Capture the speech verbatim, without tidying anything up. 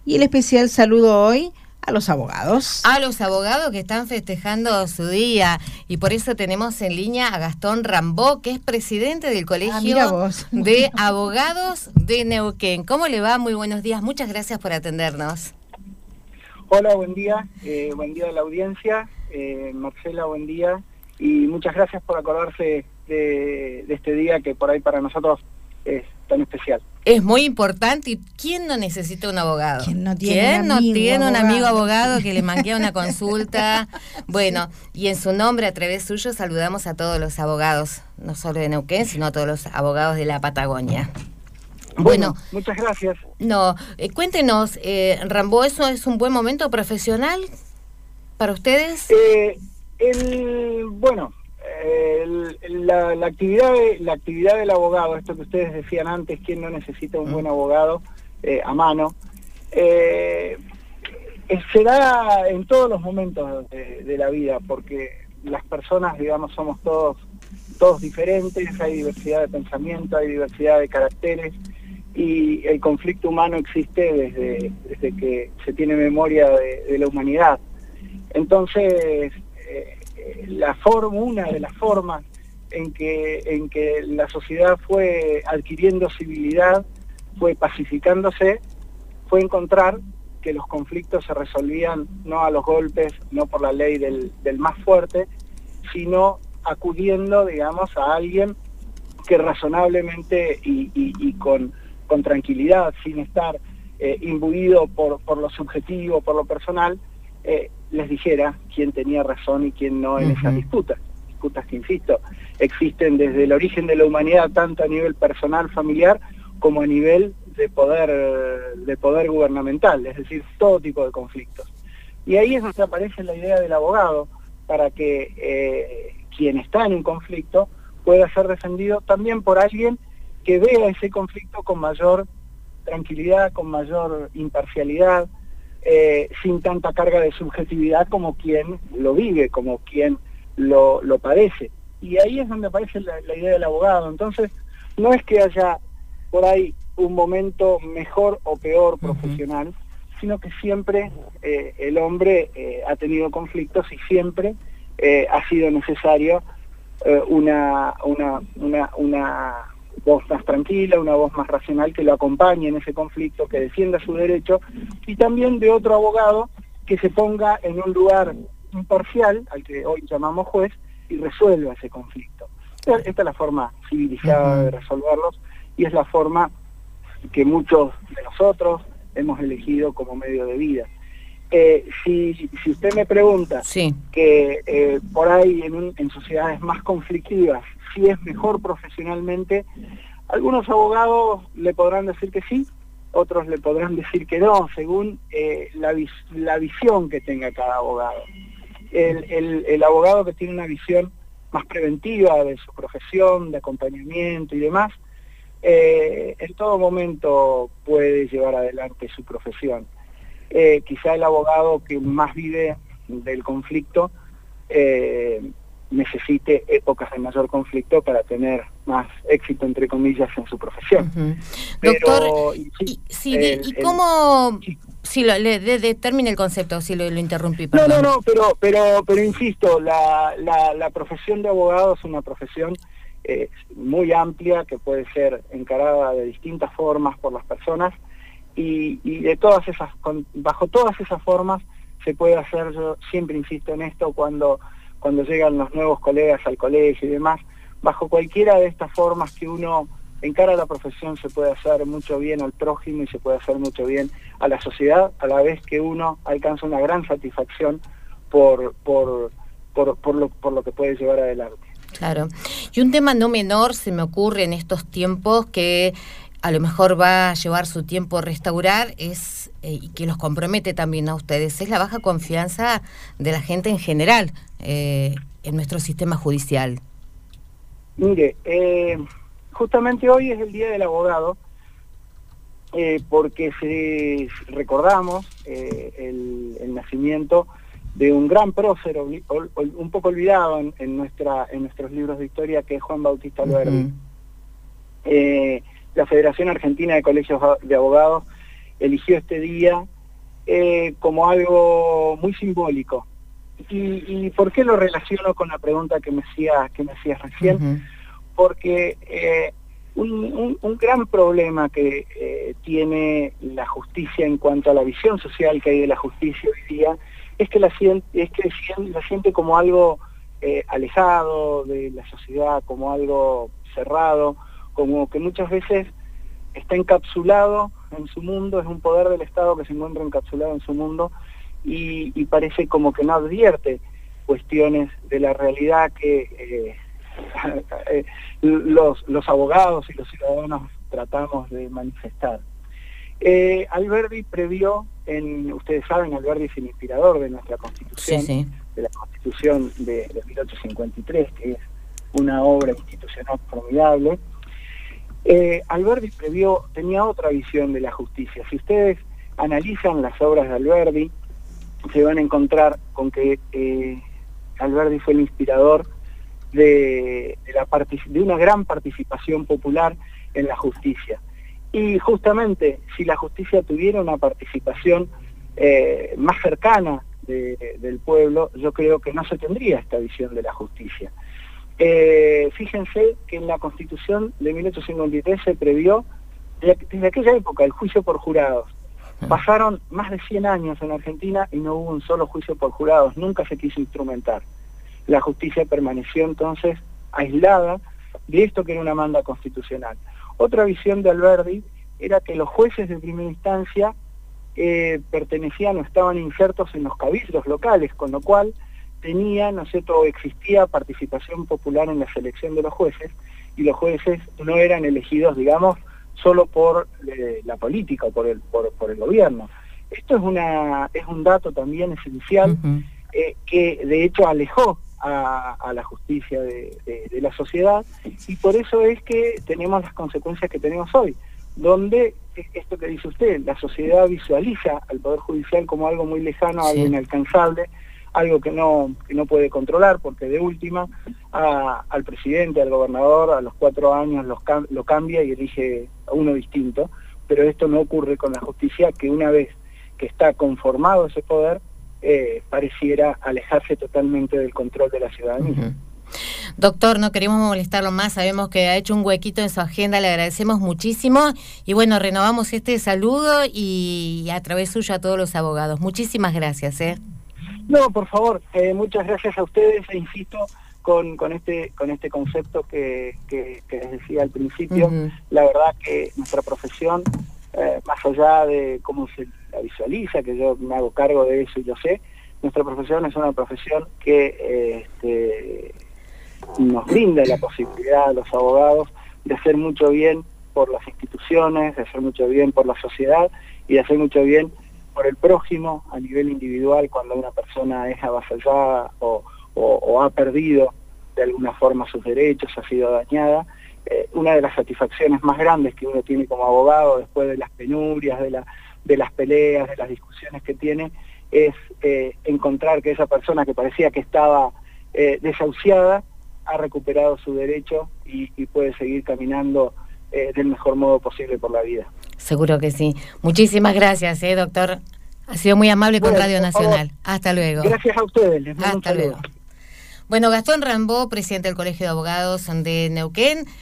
y el especial saludo hoy a los abogados. A los abogados que están festejando su día, y por eso tenemos en línea a Gastón Rambó, que es presidente del Colegio ah, de Abogados de Neuquén. ¿Cómo le va? Muy buenos días, muchas gracias por atendernos. Hola, buen día, eh, buen día a la audiencia, eh, Marcela, buen día, y muchas gracias por acordarse de, de este día que por ahí para nosotros es tan especial. Es muy importante. ¿Y quién no necesita un abogado? ¿Quién no tiene, ¿Quién un, no amigo tiene un abogado? amigo abogado que le manquea una consulta? Bueno, y en su nombre, a través suyo, saludamos a todos los abogados, no solo de Neuquén, sino a todos los abogados de la Patagonia. Bueno, Bueno, muchas gracias. No, eh, cuéntenos, eh, Rambó, ¿eso es un buen momento profesional para ustedes? Eh, el, bueno, el, la, la, actividad de, la actividad del abogado, esto que ustedes decían antes, ¿quién no necesita un buen abogado eh, a mano? Eh, se da en todos los momentos de, de la vida, porque las personas, digamos, somos todos, todos diferentes, hay diversidad de pensamiento, hay diversidad de caracteres, y el conflicto humano existe desde, desde que se tiene memoria de, de la humanidad. Entonces, eh, la forma, una de las formas en que, en que la sociedad fue adquiriendo civilidad, fue pacificándose, fue encontrar que los conflictos se resolvían no a los golpes, no por la ley del, del más fuerte, sino acudiendo, digamos, a alguien que razonablemente y, y, y con con tranquilidad, sin estar eh, imbuido por, por lo subjetivo, por lo personal, eh, les dijera quién tenía razón y quién no en uh-huh. esas disputas. Disputas que, insisto, existen desde el origen de la humanidad, tanto a nivel personal, familiar, como a nivel de poder, de poder gubernamental, es decir, todo tipo de conflictos. Y ahí es donde aparece la idea del abogado, para que eh, quien está en un conflicto pueda ser defendido también por alguien que vea ese conflicto con mayor tranquilidad, con mayor imparcialidad, eh, sin tanta carga de subjetividad como quien lo vive, como quien lo, lo padece. Y ahí es donde aparece la, la idea del abogado. Entonces, no es que haya por ahí un momento mejor o peor profesional, uh-huh. sino que siempre eh, el hombre eh, ha tenido conflictos y siempre eh, ha sido necesario eh, una, una, una, una voz más tranquila, una voz más racional que lo acompañe en ese conflicto, que defienda su derecho, y también de otro abogado que se ponga en un lugar imparcial, al que hoy llamamos juez, y resuelva ese conflicto. Esta es la forma civilizada uh-huh. de resolverlos, y es la forma que muchos de nosotros hemos elegido como medio de vida. Eh, si, si usted me pregunta sí. que eh, por ahí en, un, en sociedades más conflictivas, si es mejor profesionalmente, algunos abogados le podrán decir que sí, otros le podrán decir que no, según eh, la, vis la visión que tenga cada abogado. El, el, el abogado que tiene una visión más preventiva de su profesión, de acompañamiento y demás, eh, en todo momento puede llevar adelante su profesión. Eh, quizá el abogado que más vive del conflicto eh, necesite épocas de mayor conflicto para tener más éxito, entre comillas, en su profesión. Uh-huh. Pero, Doctor, y, sí, sí, el, ¿y cómo...? El, sí, lo, le, de, de, termine el concepto, si lo, lo interrumpí, perdón. No, no, no, pero, pero, pero insisto, la, la, la profesión de abogado es una profesión eh, muy amplia, que puede ser encarada de distintas formas por las personas, y, y de todas esas, con, bajo todas esas formas se puede hacer, yo siempre insisto en esto, cuando, cuando llegan los nuevos colegas al colegio y demás, bajo cualquiera de estas formas que uno encara la profesión se puede hacer mucho bien al prójimo y se puede hacer mucho bien a la sociedad, a la vez que uno alcanza una gran satisfacción por, por, por, por, lo, por lo que puede llevar adelante. Claro. Y un tema no menor se me ocurre en estos tiempos que a lo mejor va a llevar su tiempo restaurar, es eh, y que los compromete también a ustedes, es la baja confianza de la gente en general eh, en nuestro sistema judicial. Mire, eh, justamente hoy es el Día del Abogado, eh, porque se, recordamos eh, el, el nacimiento de un gran prócer, un poco olvidado en, en, nuestra, en nuestros libros de historia, que es Juan Bautista Alberdi. Uh-huh. eh, la Federación Argentina de Colegios de Abogados eligió este día eh, como algo muy simbólico. ¿Y, y por qué lo relaciono con la pregunta que me hacías que me hacías recién? Uh-huh. Porque eh, un, un, un gran problema que eh, tiene la justicia en cuanto a la visión social que hay de la justicia hoy día es que la siente, es que la siente como algo eh, alejado de la sociedad, como algo cerrado, como que muchas veces está encapsulado en su mundo, es un poder del Estado que se encuentra encapsulado en su mundo y, y parece como que no advierte cuestiones de la realidad que eh, los, los abogados y los ciudadanos tratamos de manifestar. Eh, Alberdi previó, en, ustedes saben, Alberdi es el inspirador de nuestra Constitución, sí, sí. de la Constitución de, de mil ochocientos cincuenta y tres, que es una obra institucional formidable. Eh, Alberdi previó, tenía otra visión de la justicia. Si ustedes analizan las obras de Alberdi, se van a encontrar con que eh, Alberdi fue el inspirador de, de, la de una gran participación popular en la justicia. Y justamente, si la justicia tuviera una participación eh, más cercana de, de, del pueblo, yo creo que no se tendría esta visión de la justicia. Eh, fíjense que en la Constitución de mil ochocientos cincuenta y tres se previó, desde aquella época, el juicio por jurados. Pasaron más de cien años en Argentina y no hubo un solo juicio por jurados, nunca se quiso instrumentar. La justicia permaneció entonces aislada de esto que era una manda constitucional. Otra visión de Alberdi era que los jueces de primera instancia eh, pertenecían o estaban insertos en los cabildos locales, con lo cual tenía, ¿no es cierto?, existía participación popular en la selección de los jueces, y los jueces no eran elegidos, digamos, solo por eh, la política o por el, por, por el gobierno. Esto es, una, es un dato también esencial, uh-huh. eh, que de hecho alejó a, a la justicia de, de, de la sociedad, y por eso es que tenemos las consecuencias que tenemos hoy, donde esto que dice usted, la sociedad visualiza al Poder Judicial como algo muy lejano, sí. algo inalcanzable, algo que no, que no puede controlar, porque de última a, al presidente, al gobernador, a los cuatro años los, lo cambia y elige a uno distinto, pero esto no ocurre con la justicia, que una vez que está conformado ese poder, eh, pareciera alejarse totalmente del control de la ciudadanía. Uh-huh. Doctor, no queremos molestarlo más, sabemos que ha hecho un huequito en su agenda, le agradecemos muchísimo, y bueno, renovamos este saludo y a través suyo a todos los abogados. Muchísimas gracias, ¿eh? No, por favor, eh, muchas gracias a ustedes, e insisto con, con este con este concepto que, que, que les decía al principio. Uh-huh. La verdad que nuestra profesión, eh, más allá de cómo se la visualiza, que yo me hago cargo de eso y yo sé, nuestra profesión es una profesión que eh, este, nos brinda la posibilidad a los abogados de hacer mucho bien por las instituciones, de hacer mucho bien por la sociedad y de hacer mucho bien por el prójimo a nivel individual cuando una persona es avasallada o, o, o ha perdido de alguna forma sus derechos, ha sido dañada. Eh, una de las satisfacciones más grandes que uno tiene como abogado después de las penurias, de, la, de las peleas, de las discusiones que tiene, es eh, encontrar que esa persona que parecía que estaba eh, desahuciada ha recuperado su derecho y, y puede seguir caminando eh, del mejor modo posible por la vida. Seguro que sí. Muchísimas gracias, eh, doctor. Ha sido muy amable bueno, con Radio Nacional. Favor. Hasta luego. Gracias a ustedes. Les mando Hasta un saludo. luego. Bueno, Gastón Rambó, presidente del Colegio de Abogados de Neuquén.